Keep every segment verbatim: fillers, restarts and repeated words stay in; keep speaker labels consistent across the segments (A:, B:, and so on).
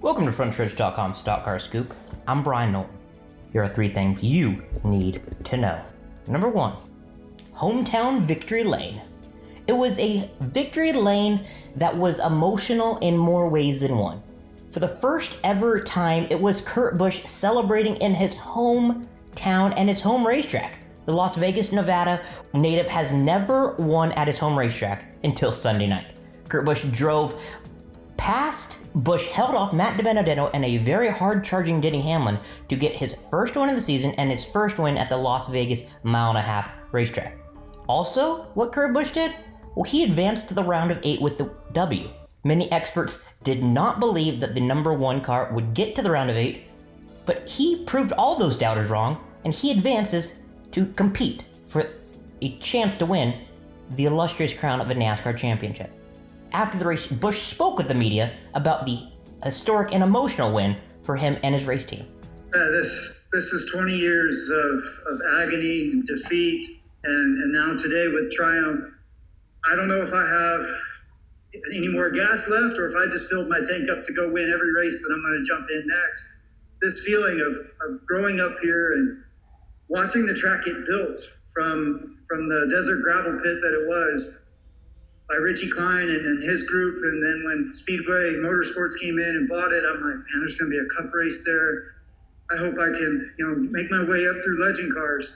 A: Welcome to front stretch dot com Stock Car Scoop. I'm Brian Knowlton. Here are three things you need to know. Number one, hometown victory lane. It was a victory lane that was emotional in more ways than one. For the first ever time, it was Kurt Busch celebrating in his hometown and his home racetrack. The Las Vegas, Nevada native has never won at his home racetrack until Sunday night. Kurt Busch drove past Busch, held off Matt DiBenedetto and a very hard-charging Denny Hamlin to get his first win of the season and his first win at the Las Vegas mile and a half racetrack. Also, what Kurt Busch did? Well, he advanced to the round of eight with the W. Many experts did not believe that the number one car would get to the round of eight, but he proved all those doubters wrong, and he advances to compete for a chance to win the illustrious crown of a NASCAR championship. After the race, Busch spoke with the media about the historic and emotional win for him and his race team.
B: Uh, this this is twenty years of, of agony and defeat, and, and now today with triumph. I don't know if I have any more gas left or if I just filled my tank up to go win every race that I'm going to jump in next. This feeling of, of growing up here and watching the track get built from, from the desert gravel pit that it was by Richie Klein and, and his group. And then when Speedway Motorsports came in and bought it, I'm like, man, there's going to be a cup race there. I hope I can, you know, make my way up through legend cars.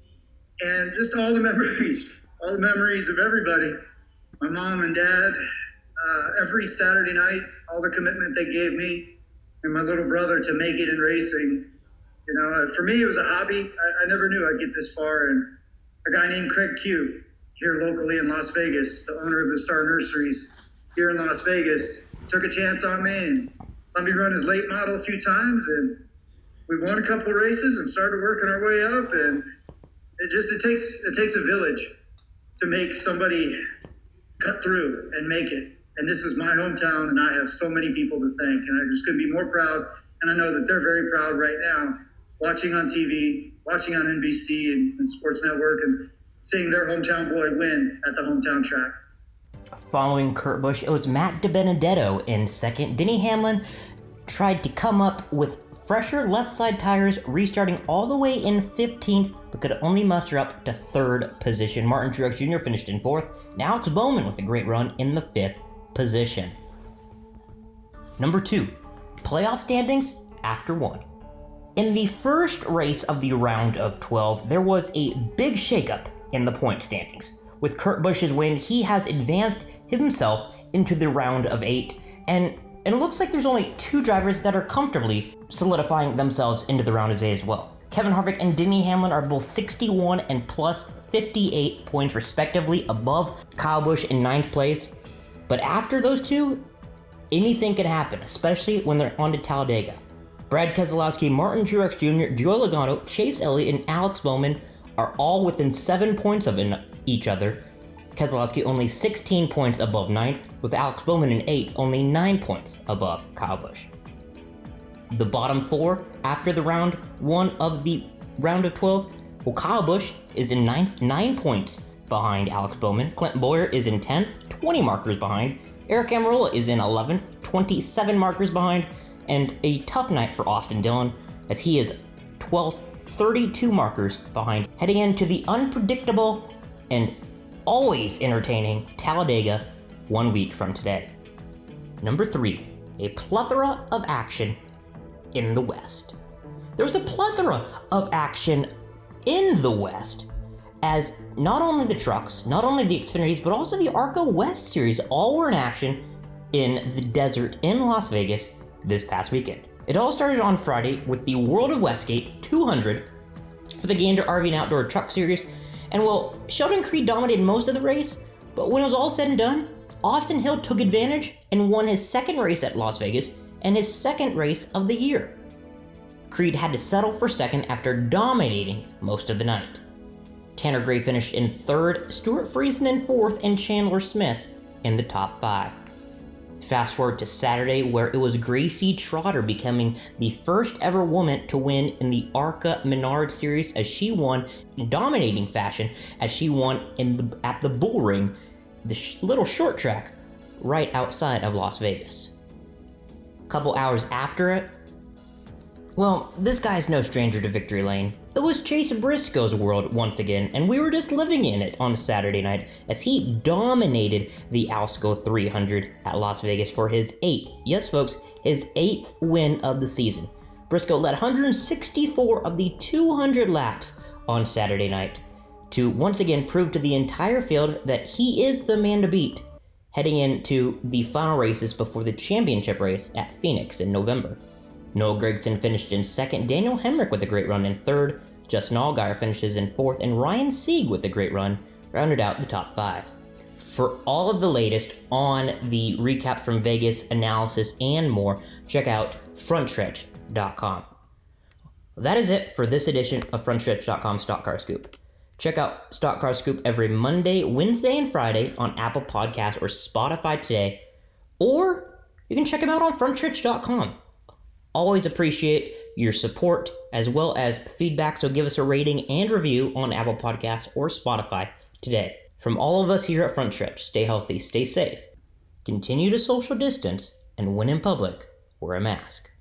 B: And just all the memories, all the memories of everybody, my mom and dad, uh, every Saturday night, all the commitment they gave me and my little brother to make it in racing. You know, for me, it was a hobby. I, I never knew I'd get this far. And a guy named Craig Q, here locally in Las Vegas, the owner of the Star Nurseries here in Las Vegas, took a chance on me and let me run his late model a few times. And we won a couple of races and started working our way up. And it just, it takes, it takes a village to make somebody cut through and make it. And this is my hometown, and I have so many people to thank, and I just couldn't be more proud. And I know that they're very proud right now, watching on T V, watching on N B C and, and Sports Network, and seeing their hometown boy win at the hometown track.
A: Following Kurt Busch, it was Matt DiBenedetto in second. Denny Hamlin tried to come up with fresher left side tires, restarting all the way in fifteenth, but could only muster up to third position. Martin Truex Junior finished in fourth, and Alex Bowman with a great run in the fifth position. Number two, playoff standings after one. In the first race of the round of twelve, there was a big shakeup in the point standings. With Kurt Busch's win, he has advanced himself into the round of eight, and And it looks like there's only two drivers that are comfortably solidifying themselves into the round of eight as well. Kevin Harvick and Denny Hamlin are both sixty-one and plus fifty-eight points respectively above Kyle Busch in ninth place. But after those two, anything could happen, especially when they're on to Talladega. Brad Keselowski, Martin Truex Junior, Joey Logano, Chase Elliott, and Alex Bowman are all within seven points of each other. Keselowski only sixteen points above ninth, with Alex Bowman in eighth, only nine points above Kyle Busch. The bottom four after the round one of the round of twelve, well, Kyle Busch is in ninth, nine points behind Alex Bowman. Clint Bowyer is in tenth, twenty markers behind. Eric Almirola is in eleventh, twenty-seven markers behind. And a tough night for Austin Dillon, as he is twelfth, thirty-two markers behind, heading into the unpredictable and always entertaining Talladega one week from today. Number three, a plethora of action in the West. There was a plethora of action in the West, as not only the trucks, not only the Xfinities, but also the ARCA West Series all were in action in the desert in Las Vegas this past weekend. It all started on Friday with the World of Westgate two hundred for the Gander R V and Outdoor Truck Series. And well, Sheldon Creed dominated most of the race, but when it was all said and done, Austin Hill took advantage and won his second race at Las Vegas and his second race of the year. Creed had to settle for second after dominating most of the night. Tanner Gray finished in third, Stuart Friesen in fourth, and Chandler Smith in the top five. Fast forward to Saturday, where it was Gracie Trotter becoming the first ever woman to win in the ARCA Menard Series, as she won in dominating fashion, as she won in the, at the Bull Ring, the sh- little short track right outside of Las Vegas. couple hours after it? Well, this guy's no stranger to victory lane. It was Chase Briscoe's world once again, and we were just living in it on Saturday night as he dominated the Alsco three hundred at Las Vegas for his eighth, yes folks, his eighth win of the season. Briscoe led one hundred sixty-four of the two hundred laps on Saturday night to once again prove to the entire field that he is the man to beat, heading into the final races before the championship race at Phoenix in November. Noel Gragson finished in second, Daniel Hemrick with a great run in third, Justin Allgaier finishes in fourth, and Ryan Sieg with a great run rounded out the top five. For all of the latest on the recap from Vegas, analysis, and more, check out front stretch dot com. That is it for this edition of front stretch dot com Stock Car Scoop. Check out Stock Car Scoop every Monday, Wednesday, and Friday on Apple Podcasts or Spotify today, or you can check them out on front stretch dot com. Always appreciate your support as well as feedback, so give us a rating and review on Apple Podcasts or Spotify today. From all of us here at Front Stretch, stay healthy, stay safe, continue to social distance, and when in public, wear a mask.